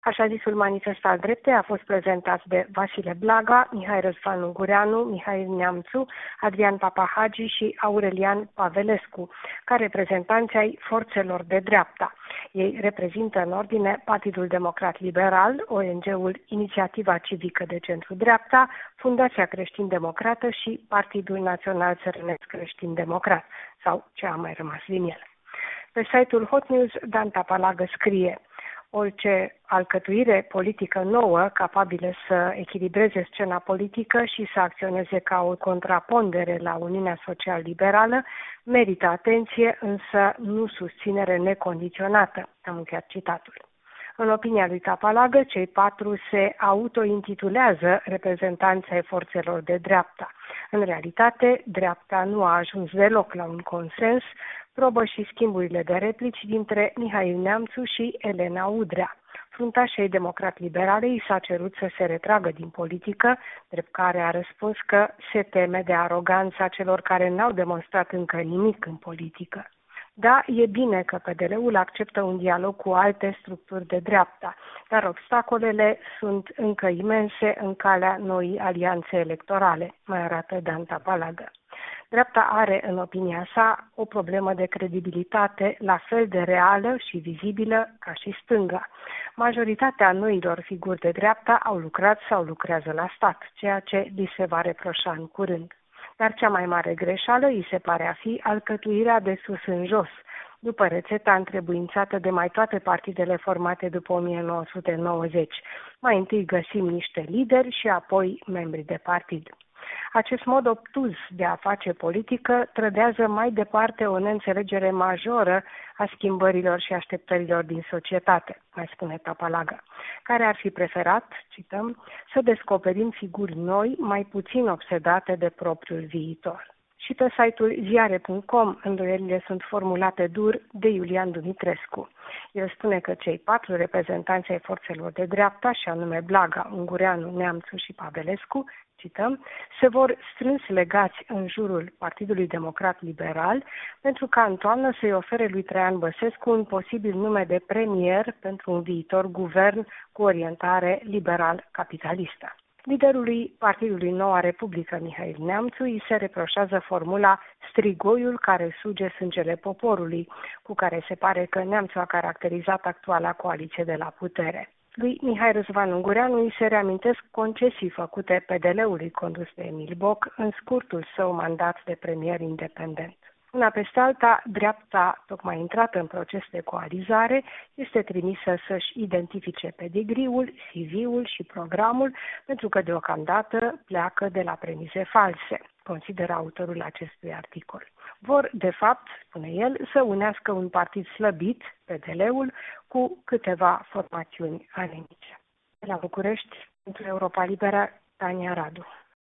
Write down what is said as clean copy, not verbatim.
Așa zisul manifest al dreptei a fost prezentat de Vasile Blaga, Mihai Răzvan Ungureanu, Mihai Neamțu, Adrian Papahagi și Aurelian Pavelescu, ca reprezentanți ai forțelor de dreapta. Ei reprezintă în ordine Partidul Democrat Liberal, ONG-ul Inițiativa Civică de Centru-Dreapta, Fundația Creștin-Democrată și Partidul Național Țărănesc Creștin-Democrat, sau ce a mai rămas din el. Pe site-ul Hot News, Dan Tapalagă scrie: orice alcătuire politică nouă capabilă să echilibreze scena politică și să acționeze ca o contrapondere la Uniunea Social-Liberală merită atenție, însă nu susținere necondiționată. Am încheiat citatul. În opinia lui Tapalagă, cei patru se autointitulează reprezentanți ai forțelor de dreapta. În realitate, dreapta nu a ajuns deloc la un consens, probă și schimburile de replici dintre Mihai Neamțu și Elena Udrea. Fruntașei democrat-liberale i s-a cerut să se retragă din politică, drept care a răspuns că se teme de aroganța celor care n-au demonstrat încă nimic în politică. Da, e bine că PDL-ul acceptă un dialog cu alte structuri de dreapta, dar obstacolele sunt încă imense în calea noii alianțe electorale, mai arată Dan Tapalagă. Dreapta are, în opinia sa, o problemă de credibilitate la fel de reală și vizibilă ca și stânga. Majoritatea noilor figuri de dreapta au lucrat sau lucrează la stat, ceea ce li se va reproșa în curând. Dar cea mai mare greșeală îi se pare a fi alcătuirea de sus în jos, după rețeta întrebuințată de mai toate partidele formate după 1990. Mai întâi găsim niște lideri și apoi membri de partid. Acest mod obtuz de a face politică trădează mai departe o neînțelegere majoră a schimbărilor și așteptărilor din societate, mai spune Tapalagă, care ar fi preferat, cităm, să descoperim figuri noi, mai puțin obsedate de propriul viitor. Și pe site-ul ziare.com îndoielile sunt formulate dur de Iulian Dumitrescu. El spune că cei patru reprezentanți ai forțelor de dreapta, și anume Blaga, Ungureanu, Neamțu și Pavelescu, cităm, se vor strâns legați în jurul Partidului Democrat Liberal pentru ca în toamnă să-i ofere lui Traian Băsescu un posibil nume de premier pentru un viitor guvern cu orientare liberal-capitalistă. Liderului Partidului Noua Republică, Mihai Neamțu, îi se reproșează formula strigoiul care suge sângele poporului, cu care se pare că Neamțu a caracterizat actuala coaliție de la putere. Lui Mihai Răzvan Ungureanu îi se reamintesc concesii făcute PDL-ului condus de Emil Boc în scurtul său mandat de premier independent. Una peste alta, dreapta, tocmai intrată în proces de coalizare, este trimisă să-și identifice pedigriul, CV-ul și programul, pentru că deocamdată pleacă de la premize false, consideră autorul acestui articol. Vor, de fapt, spune el, să unească un partid slăbit, PDL-ul, cu câteva formațiuni anemice. La București, pentru Europa Liberă, Tania Radu.